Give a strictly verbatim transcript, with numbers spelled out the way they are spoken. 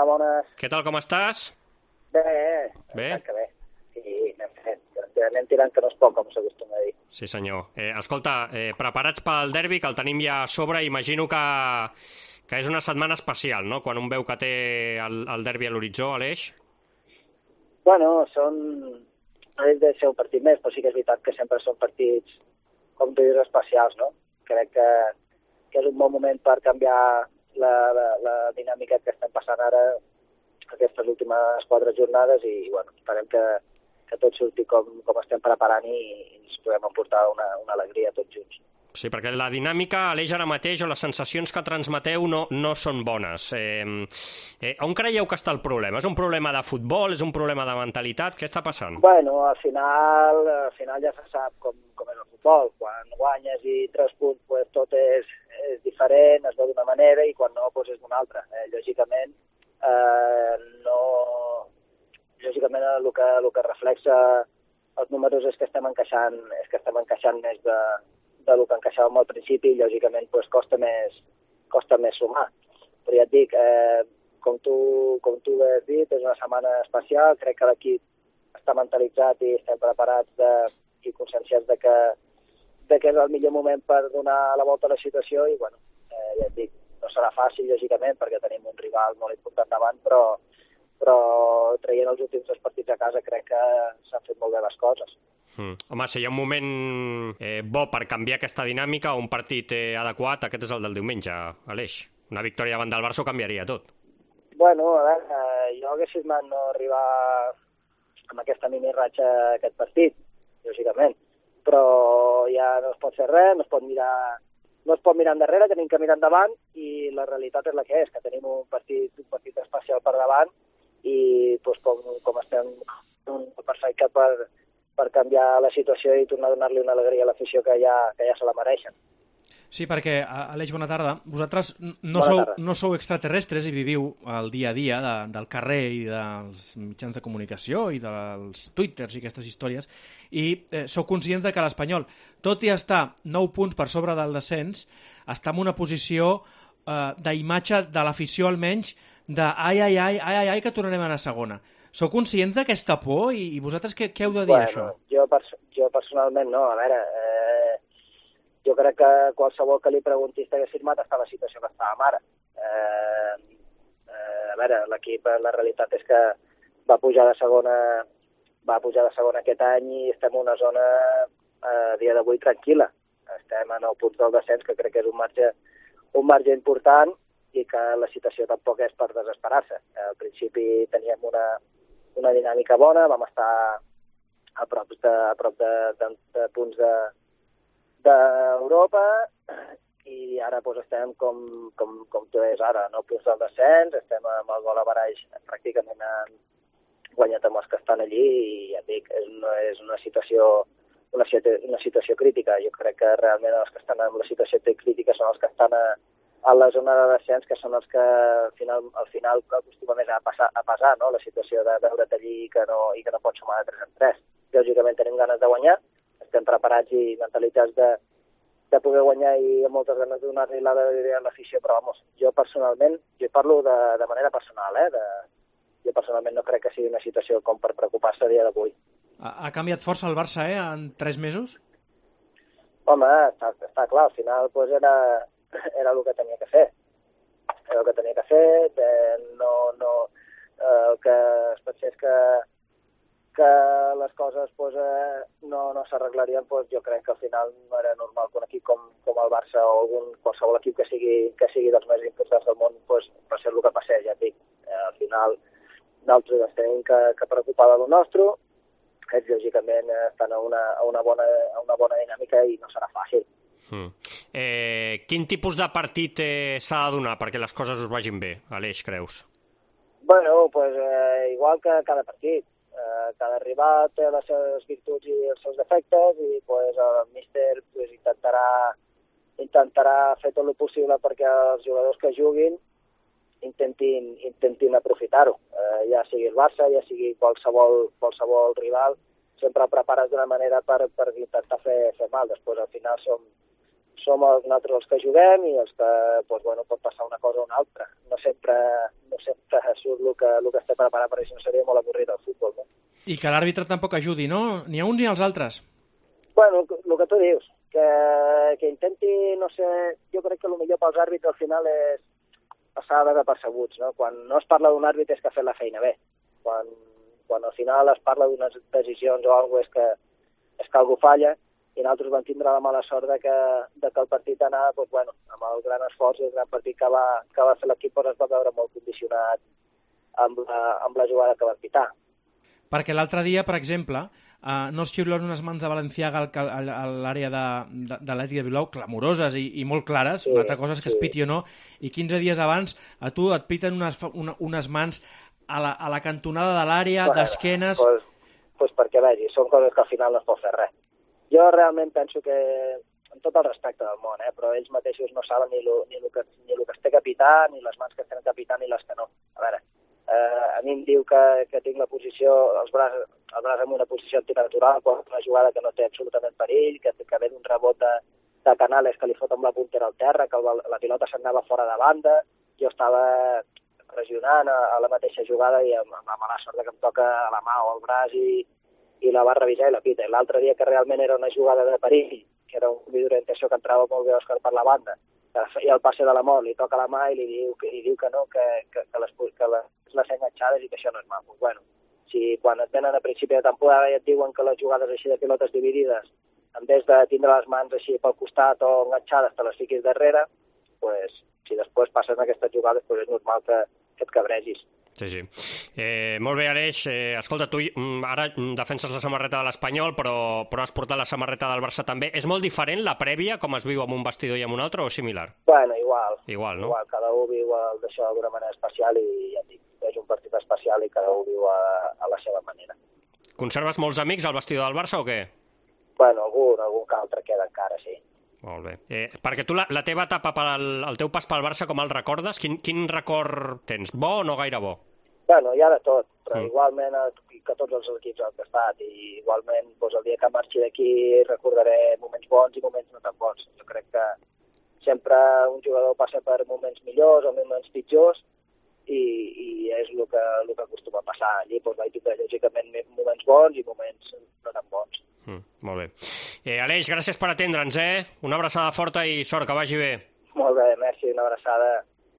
bones. Què tal, com estàs? Bé, bé. Que bé. Sí, anem fent. Anem tirant que no es pot, com s'acostuma a dir. Sí, senyor. Eh, escolta, eh, preparats pel derbi, que el tenim ja a sobre, imagino que, que és una setmana especial, no?, quan un veu que té el, el derbi a l'horitzó, Aleix. Bueno, són... No és de ser un partit més, però sí que és veritat que sempre són partits, com tu dius, especials, no? Crec que, que és un bon moment per canviar la, la, la dinàmica que estem passant ara aquestes últimes quatre jornades i, bueno, esperem que, que tot surti com, com estem preparant i, i ens podem emportar una, una alegria tots junts. Sí, perquè la dinàmica, Aleix, ara mateix, o les sensacions que transmeteu no, no són bones. Eh, eh, on creieu que està el problema? És un problema de futbol? És un problema de mentalitat? Què està passant? Bueno, al final, al final ja se sap com, com és el futbol. Quan guanyes i tres punts, pues, tot és, és diferent, es veu d'una manera, i quan no, pues, és d'una altra. Eh, lògicament, eh, no... Lògicament, el que, el que reflexa els números és que estem encaixant, és que estem encaixant més de del que encaixàvem al principi i, lògicament, pues, costa, més, costa més sumar. Però ja et dic, eh, com, tu, com tu has dit, és una setmana especial, crec que l'equip està mentalitzat i estem preparats de, i conscienciats de que, de que és el millor moment per donar la volta a la situació i, bueno, eh, ja et dic, no serà fàcil, lògicament, perquè tenim un rival molt important davant, però, però traient els últims dos partits a casa crec que s'han fet molt bé les coses. Mm. Home, si hi ha un moment eh, bo per canviar aquesta dinàmica o un partit eh, adequat, aquest és el del diumenge, Aleix. Una victòria davant del Barça ho canviaria tot. Bueno, a veure, eh, jo hagués sigut no arribar amb aquesta mini-ratxa a aquest partit, lògicament, però ja no es pot fer res, no es pot mirar, no es pot mirar endarrere, tenim que mirar endavant i la realitat és la que és, que tenim un partit, un partit especial per davant i doncs, com, com estem un perfecte per per canviar la situació i tornar a donar-li una alegria a l'afició que ja, que ja se la mereixen. Sí, perquè, Aleix, bona tarda. Vosaltres no, sou, no sou extraterrestres i viviu el dia a dia de, del carrer i dels mitjans de comunicació i dels twitters i aquestes històries i eh, sou conscients de que l'Espanyol, tot i estar nou punts per sobre del descens, està en una posició eh, d'imatge de l'afició almenys de ai, ai, ai, ai, ai, ai, que tornarem a anar a segona. Sou conscients d'aquesta por i, i vosaltres què, què heu de dir, bueno, això? Jo, pers jo personalment no. A veure, eh, jo crec que qualsevol que li preguntis t'hagués firmat està a la situació que estàvem ara. Eh, eh, a veure, l'equip, la realitat és que va pujar de segona va pujar de segona aquest any i estem en una zona eh, a dia d'avui tranquil·la. Estem a nou punts del descens, que crec que és un marge, un marge important i que la situació tampoc és per desesperar-se. Al principi teníem una una dinàmica bona, vam estar a prop de, a prop de, de, de punts d'Europa de, i ara doncs, estem com, com, com tu és ara, no punts del descens, estem amb el gol a baraix pràcticament han guanyat amb els que estan allí i ja et dic, és una, és una situació una, una situació crítica. Jo crec que realment els que estan en la situació crítica són els que estan a a la zona de descens, que són els que al final, al final acostuma més a, passar, a passar, no? La situació de veure't allí i que no, i que no pots sumar de tres en tres. Lògicament tenim ganes de guanyar, estem preparats i mentalitzats de, de poder guanyar i amb moltes ganes de donar-li l'alegria a l'afició, però vamos, jo personalment, jo parlo de, de manera personal, eh? De, jo personalment no crec que sigui una situació com per preocupar-se a dia d'avui. Ha, ha canviat força el Barça, eh, en tres mesos? Home, està, està clar, al final pues, era... era el que tenia que fer. Era el que tenia que fer, eh, no, no, eh, el que es pensés que, que les coses pues, eh, no, no s'arreglarien, pues, jo crec que al final no era normal que un equip com, com el Barça o algun, qualsevol equip que sigui, que sigui dels més importants del món pues, passés el que passés, ja et dic. Eh, al final nosaltres ens tenim que, que preocupar de lo nostre, ells lògicament estan a una, a una, bona, a una bona dinàmica i no serà fàcil. Mm. Eh, quin tipus de partit eh, s'ha de donar perquè les coses us vagin bé, Aleix, creus? Bueno, pues, eh, igual que cada partit. Eh, cada rival té les seves virtuts i els seus defectes i pues, el míster pues, intentarà, intentarà fer tot el possible perquè els jugadors que juguin intentin, intentin aprofitar-ho. Eh, ja sigui el Barça, ja sigui qualsevol, qualsevol rival, sempre prepares d'una manera per, per intentar fer, fer mal. Després, al final, som som els nosaltres els que juguem i els que, doncs, bueno, pot passar una cosa o una altra. No sempre, no sempre surt el que, el que està preparat, perquè si no seria molt avorrit el futbol, no? I que l'àrbitre tampoc ajudi, no? Ni a uns ni als altres. Bueno, el que tu dius, que, que intenti, no sé, jo crec que el millor pels àrbitres al final és passar desapercebuts, no? Quan no es parla d'un àrbitre és que ha fet la feina bé. Quan, quan al final es parla d'unes decisions o alguna cosa és que, és que algú falla, i nosaltres vam tindre la mala sort de que, de que el partit anava, doncs, bueno, amb el gran esforç i el gran partit que va, que va fer l'equip, doncs es va veure molt condicionat amb la, amb la jugada que va pitar. Perquè l'altre dia, per exemple, eh, no es xiulen unes mans de Valenciaga a l'àrea de, de, de l'Atlètic de Bilbao, clamoroses i, i molt clares, sí, una altra cosa és que sí. Es piti o no, i quinze dies abans a tu et piten unes, una, unes mans a la, a la cantonada de l'àrea, bueno, d'esquenes... Doncs pues, pues perquè vegi, són coses que al final no es pot fer res. Jo realment penso que, amb tot el respecte del món, eh, però ells mateixos no saben ni el ni lo que, ni lo que es té que pitar, ni les mans que es tenen que pitar, ni les que no. A veure, eh, a mi em diu que, que tinc la posició, els braços, el braç en una posició antinatural, quan una jugada que no té absolutament perill, que, que ve d'un rebot de, de Canales que li fot amb la puntera al terra, que el, la pilota s'anava fora de banda, jo estava pressionant a, a la mateixa jugada i amb, amb la mala sort que em toca a la mà o al braç i i la va revisar i la pita. L'altre dia que realment era una jugada de perill, que era un canvi d'orientació que entrava molt bé Òscar per la banda, que feia el passe de la mort, li toca la mà i li diu que, li diu que no, que, que, que, les, que les, les enganxades i que això no és maco. Bueno, si quan et venen a principi de temporada i et diuen que les jugades així de pilotes dividides, en vez de tindre les mans així pel costat o enganxades, te les fiquis darrere, pues, si després passes aquestes jugades, pues és normal que, que et cabregis. Sí, sí. Eh, molt bé, Aleix. Eh, escolta, tu ara defenses la samarreta de l'Espanyol, però, però has portat la samarreta del Barça també. És molt diferent la prèvia, com es viu amb un vestidor i amb un altre, o similar? Bueno, igual. Igual, no? Igual, cada un viu el d'això d'una manera especial i ja et dic, és un partit especial i cada un viu a, a la seva manera. Conserves molts amics al vestidor del Barça o què? Bueno, algun, algun que altre queda encara, sí. Molt bé. Eh, perquè tu la, la teva etapa, pel, el teu pas pel Barça, com el recordes? Quin, quin record tens? Bo o no gaire bo? Bueno, hi ha de tot, però mm. igualment que tots els equips han estat i igualment doncs, el dia que marxi d'aquí recordaré moments bons i moments no tan bons. Jo crec que sempre un jugador passa per moments millors o moments pitjors i, i és el que, el que acostuma a passar. Allí doncs, vaig viure lògicament moments bons i moments no tan bons. Mm, molt bé. Eh, Aleix, gràcies per atendre'ns, eh? Una abraçada forta i sort, que vagi bé. Molt bé, merci, una abraçada.